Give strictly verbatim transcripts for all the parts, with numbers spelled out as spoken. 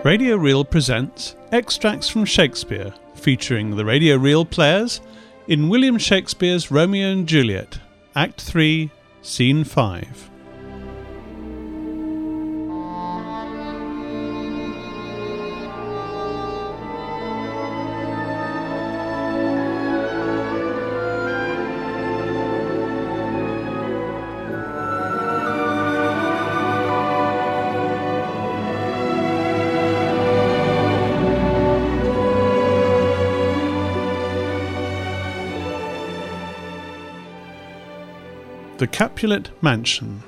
Radio Reel presents Extracts from Shakespeare, featuring the Radio Reel players in William Shakespeare's Romeo and Juliet, Act three, Scene five. The Capulet Mansion.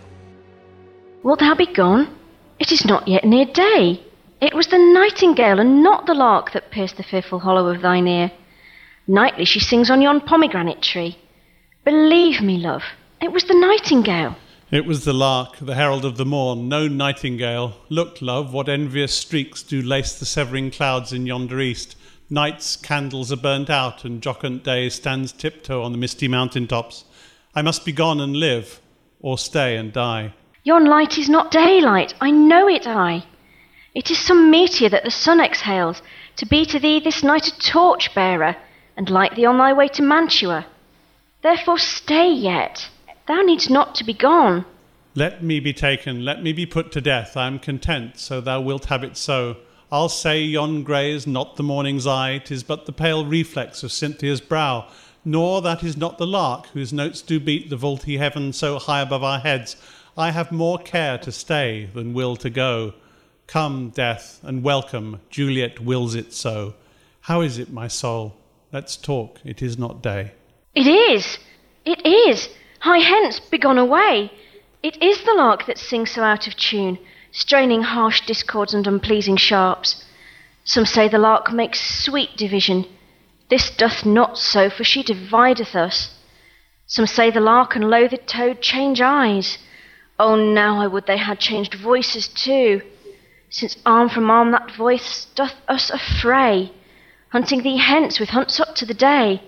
Wilt thou be gone? It is not yet near day. It was the nightingale and not the lark that pierced the fearful hollow of thine ear. Nightly she sings on yon pomegranate tree. Believe me, love, it was the nightingale. It was the lark, the herald of the morn, no nightingale. Look, love, what envious streaks do lace the severing clouds in yonder east. Night's candles are burnt out, and jocund day stands tiptoe on the misty mountain tops. I must be gone and live, or stay and die. Yon light is not daylight, I know it I. It is some meteor that the sun exhales, to be to thee this night a torch-bearer, and light thee on thy way to Mantua. Therefore stay yet, thou needst not to be gone. Let me be taken, let me be put to death, I am content, so thou wilt have it so. I'll say yon grey is not the morning's eye, 'tis but the pale reflex of Cynthia's brow. Nor that is not the lark, whose notes do beat the vaulty heaven so high above our heads. I have more care to stay than will to go. Come, death, and welcome, Juliet wills it so. How is it, my soul? Let's talk, it is not day. It is, it is. Hie hence, begone away. It is the lark that sings so out of tune, straining harsh discords and unpleasing sharps. Some say the lark makes sweet division. This doth not so, for she divideth us. Some say the lark and loathed toad change eyes. Oh, now I would they had changed voices too, since arm from arm that voice doth us affray, hunting thee hence with hunts up to the day.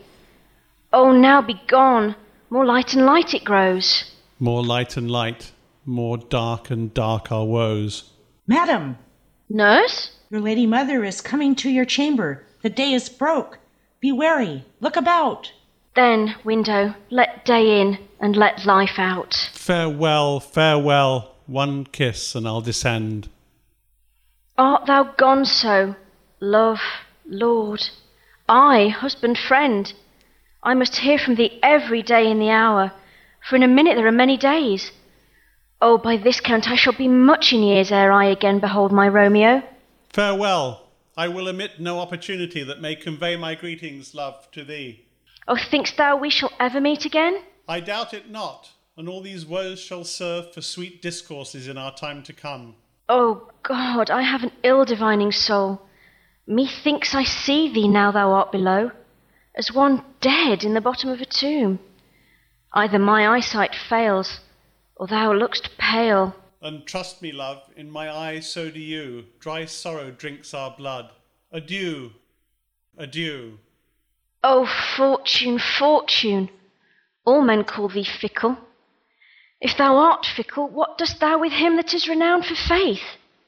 Oh, now be gone, more light and light it grows. More light and light, more dark and dark our woes. Madam! Nurse? Your lady mother is coming to your chamber. The day is broke. Be wary, look about. Then, window, let day in, and let life out. Farewell, farewell, one kiss and I'll descend. Art thou gone so, love, lord? I, husband, friend. I must hear from thee every day in the hour, for in a minute there are many days. Oh, by this count I shall be much in years ere I again behold my Romeo. Farewell. I will omit no opportunity that may convey my greetings, love, to thee. Oh, think'st thou we shall ever meet again? I doubt it not, and all these woes shall serve for sweet discourses in our time to come. Oh, God, I have an ill-divining soul. Methinks I see thee now thou art below, as one dead in the bottom of a tomb. Either my eyesight fails, or thou look'st pale. And trust me, love, in my eye so do you. Dry sorrow drinks our blood. Adieu, adieu. Oh, fortune, fortune, all men call thee fickle. If thou art fickle, what dost thou with him that is renowned for faith?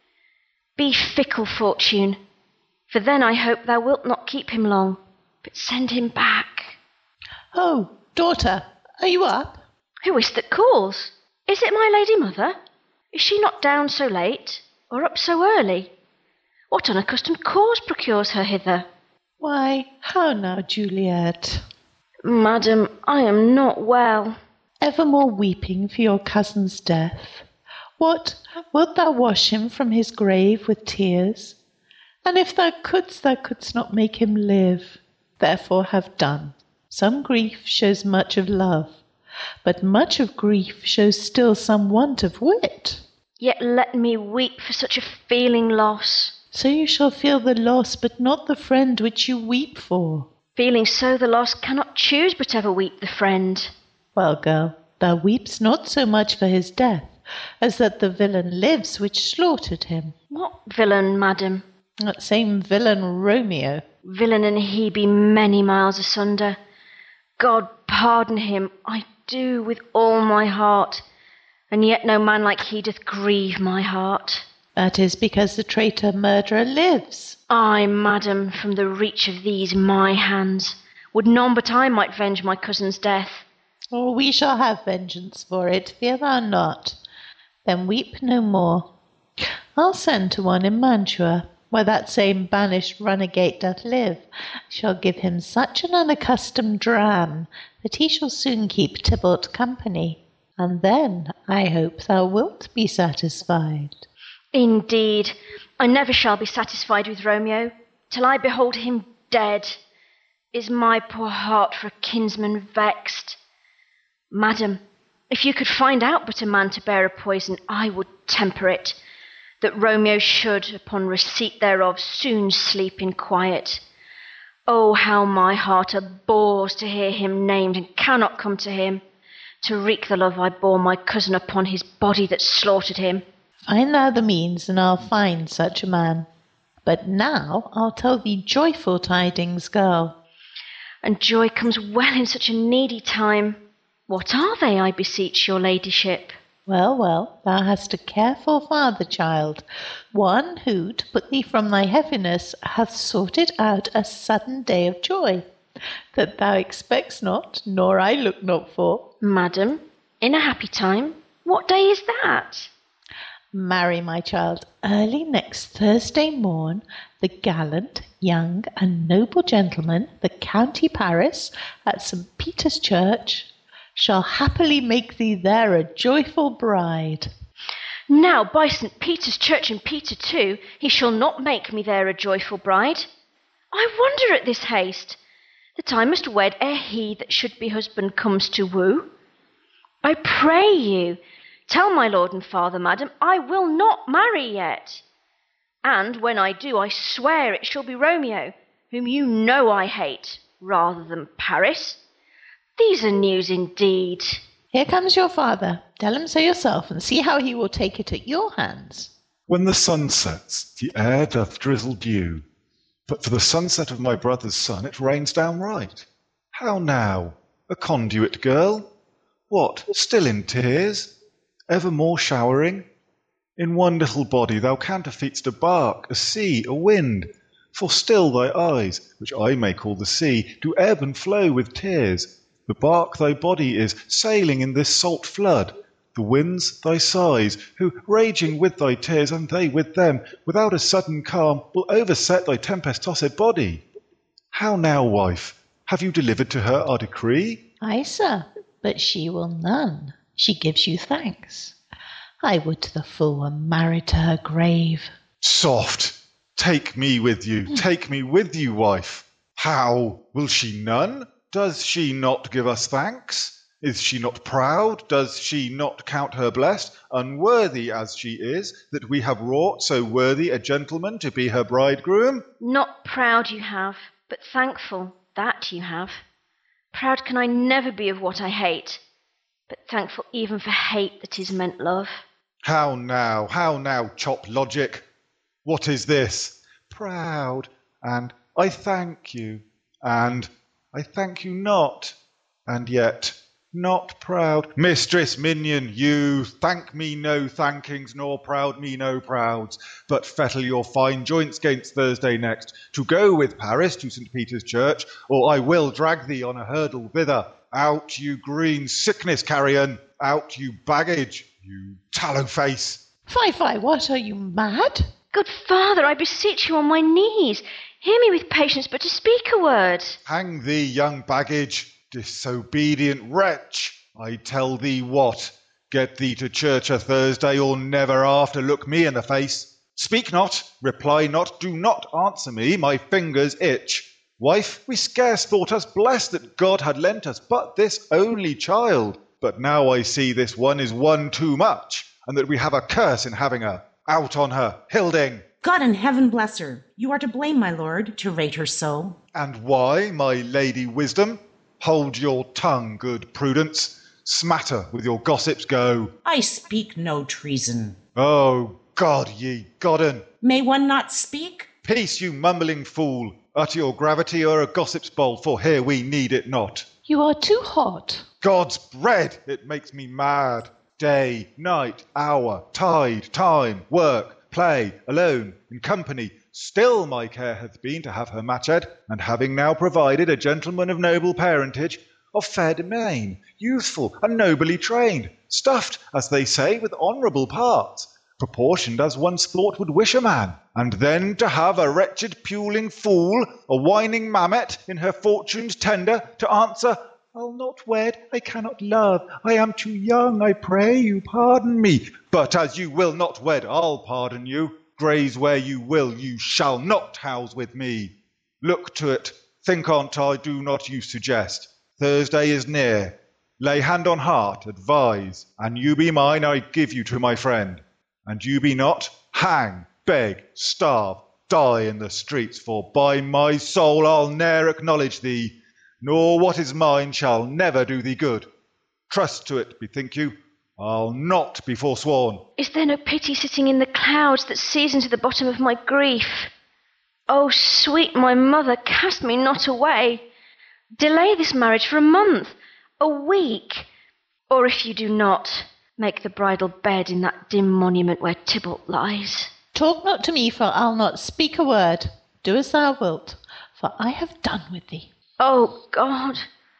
Be fickle, fortune, for then I hope thou wilt not keep him long, but send him back. Oh, daughter, are you up? Who is't that calls? Is it my lady mother? Is she not down so late, or up so early? What unaccustomed cause procures her hither? Why, how now, Juliet? Madam, I am not well. Evermore weeping for your cousin's death. What, wilt thou wash him from his grave with tears? And if thou couldst, thou couldst not make him live. Therefore have done. Some grief shows much of love, but much of grief shows still some want of wit. Yet let me weep for such a feeling loss. So you shall feel the loss, but not the friend which you weep for. Feeling so the loss cannot choose but ever weep the friend. Well, girl, thou weepst not so much for his death, as that the villain lives which slaughtered him. What villain, madam? That same villain Romeo. Villain and he be many miles asunder. God pardon him, I do with all my heart, and yet no man like he doth grieve my heart. That is because the traitor murderer lives. Ay, madam, from the reach of these my hands, would none but I might venge my cousin's death. Oh, we shall have vengeance for it, fear thou not. Then weep no more. I'll send to one in Mantua, where that same banished runagate doth live, shall give him such an unaccustomed dram that he shall soon keep Tybalt company, and then I hope thou wilt be satisfied. Indeed, I never shall be satisfied with Romeo, till I behold him dead. Is my poor heart for a kinsman vexed? Madam, if you could find out but a man to bear a poison, I would temper it, that Romeo should, upon receipt thereof, soon sleep in quiet. Oh, how my heart abhors to hear him named, and cannot come to him, to wreak the love I bore my cousin upon his body that slaughtered him. Find thou the means, and I'll find such a man. But now I'll tell thee joyful tidings, girl. And joy comes well in such a needy time. What are they, I beseech your ladyship? Well, well, thou hast a careful father, child, one who, to put thee from thy heaviness, hath sorted out a sudden day of joy, that thou expects not, nor I look not for. Madam, in a happy time, what day is that? Marry, my child, early next Thursday morn, the gallant, young, and noble gentleman, the County Paris, at Saint Peter's Church, shall happily make thee there a joyful bride. Now, by Saint Peter's Church and Peter too, he shall not make me there a joyful bride. I wonder at this haste, that I must wed ere he that should be husband comes to woo. I pray you, tell my lord and father, madam, I will not marry yet. And when I do, I swear it shall be Romeo, whom you know I hate, rather than Paris. These are news indeed. Here comes your father. Tell him so yourself, and see how he will take it at your hands. When the sun sets, the air doth drizzle dew, but for the sunset of my brother's son it rains downright. How now, a conduit girl? What, still in tears? Evermore showering? In one little body thou counterfeit'st a bark, a sea, a wind, for still thy eyes, which I may call the sea, do ebb and flow with tears. The bark thy body is, sailing in this salt flood, the winds thy sighs, who, raging with thy tears, and they with them, without a sudden calm, will overset thy tempest-tossed body. How now, wife? Have you delivered to her our decree? Ay, sir, but she will none. She gives you thanks. I would the fool were married to her grave. Soft! Take me with you, take me with you, wife. How? Will she none? Does she not give us thanks? Is she not proud? Does she not count her blessed, unworthy as she is, that we have wrought so worthy a gentleman to be her bridegroom? Not proud you have, but thankful, that you have. Proud can I never be of what I hate, but thankful even for hate that is meant love. How now, how now, chop logic? What is this? Proud, and I thank you, and I thank you not, and yet not proud. Mistress Minion, you thank me no thankings, nor proud me no prouds, but fettle your fine joints gainst Thursday next, to go with Paris to Saint Peter's Church, or I will drag thee on a hurdle thither. Out, you green sickness carrion! Out, you baggage! You tallow face! Fie, fie, what, are you mad? Good father, I beseech you on my knees, hear me with patience, but to speak a word. Hang thee, young baggage, disobedient wretch! I tell thee what, get thee to church a Thursday, or never after look me in the face. Speak not, reply not, do not answer me, my fingers itch. Wife, we scarce thought us blessed that God had lent us but this only child. But now I see this one is one too much, and that we have a curse in having her. Out on her, Hilding! God in heaven bless her. You are to blame, my lord, to rate her so. And why, my lady Wisdom? Hold your tongue, good Prudence. Smatter with your gossips go. I speak no treason. Oh, God, ye Godden! May one not speak? Peace, you mumbling fool! Utter your gravity or a gossip's bowl, for here we need it not. You are too hot. God's bread, it makes me mad. Day, night, hour, tide, time, work, play, alone, in company, still my care hath been to have her matched, and having now provided a gentleman of noble parentage, of fair domain, youthful and nobly trained, stuffed, as they say, with honourable parts, proportioned as one's thought would wish a man, and then to have a wretched puling fool, a whining mammet in her fortune's tender, to answer, I'll not wed, I cannot love, I am too young, I pray you pardon me. But as you will not wed, I'll pardon you. Graze where you will, you shall not house with me. Look to it, think on't, I do not you suggest. Thursday is near. Lay hand on heart, advise, and you be mine, I give you to my friend. And you be not, hang, beg, starve, die in the streets, for by my soul I'll ne'er acknowledge thee, nor what is mine shall never do thee good. Trust to it, bethink you, I'll not be forsworn. Is there no pity sitting in the clouds that sees into the bottom of my grief? Oh, sweet my mother, cast me not away. Delay this marriage for a month, a week, or if you do not, make the bridal bed in that dim monument where Tybalt lies. Talk not to me, for I'll not speak a word. Do as thou wilt, for I have done with thee. Oh, God!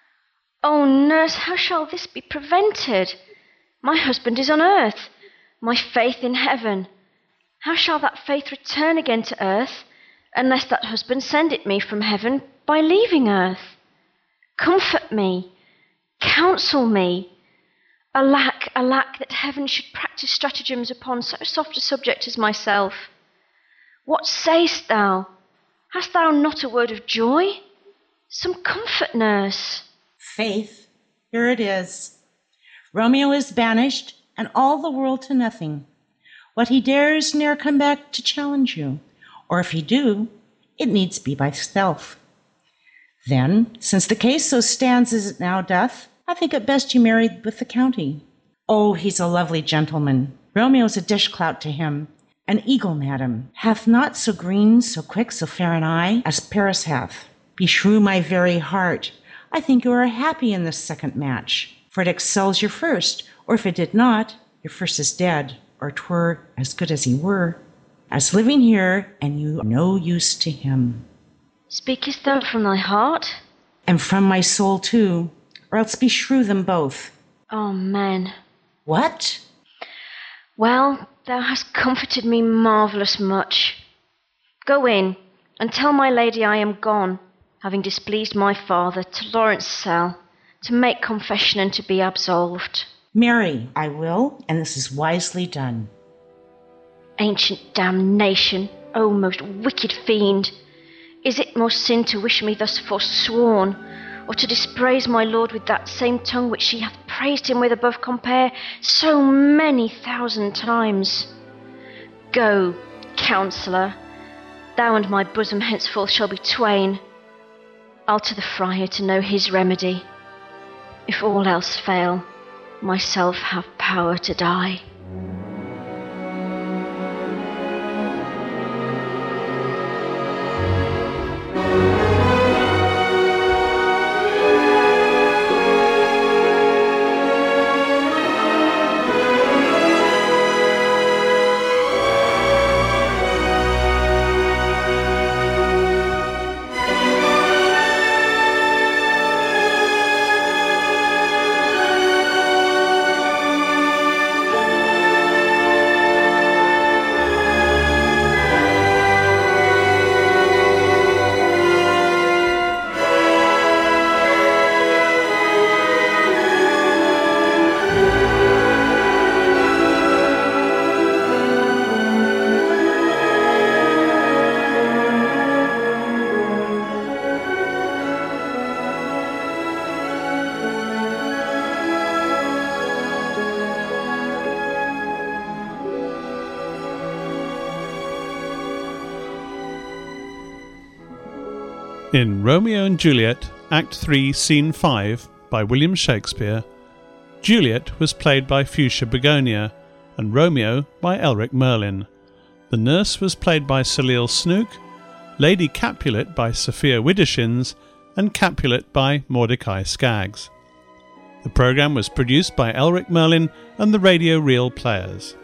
Oh, nurse, how shall this be prevented? My husband is on earth, my faith in heaven. How shall that faith return again to earth, unless that husband send it me from heaven by leaving earth? Comfort me, counsel me. Alack, alack, that heaven should practise stratagems upon so soft a subject as myself. What say'st thou? Hast thou not a word of joy? Some comfort, nurse. Faith, here it is. Romeo is banished, and all the world to nothing. What he dares ne'er come back to challenge you, or if he do, it needs be by stealth. Then, since the case so stands as it now doth, I think it best you married with the county. Oh, he's a lovely gentleman. Romeo's a dishclout to him, an eagle, madam, hath not so green, so quick, so fair an eye as Paris hath. Beshrew my very heart, I think you are happy in this second match, for it excels your first, or if it did not, your first is dead, or 'twere as good as he were, as living here, and you are no use to him. Speakest thou from thy heart? And from my soul too, or else beshrew them both. Amen. What? Well, thou hast comforted me marvellous much. Go in, and tell my lady I am gone, having displeased my father, to Lawrence' cell, to make confession and to be absolved. Marry, I will, and this is wisely done. Ancient damnation, O most wicked fiend! Is it more sin to wish me thus forsworn, or to dispraise my lord with that same tongue which she hath praised him with above compare so many thousand times? Go, counsellor, thou and my bosom henceforth shall be twain. I'll to the friar to know his remedy. If all else fail, myself have power to die. In Romeo and Juliet, Act three, Scene five, by William Shakespeare, Juliet was played by Fuchsia Begonia, and Romeo by Elric Merlin. The nurse was played by Salil Snook, Lady Capulet by Sophia Widdowshins, and Capulet by Mordecai Skaggs. The programme was produced by Elric Merlin and the Radio Reel Players.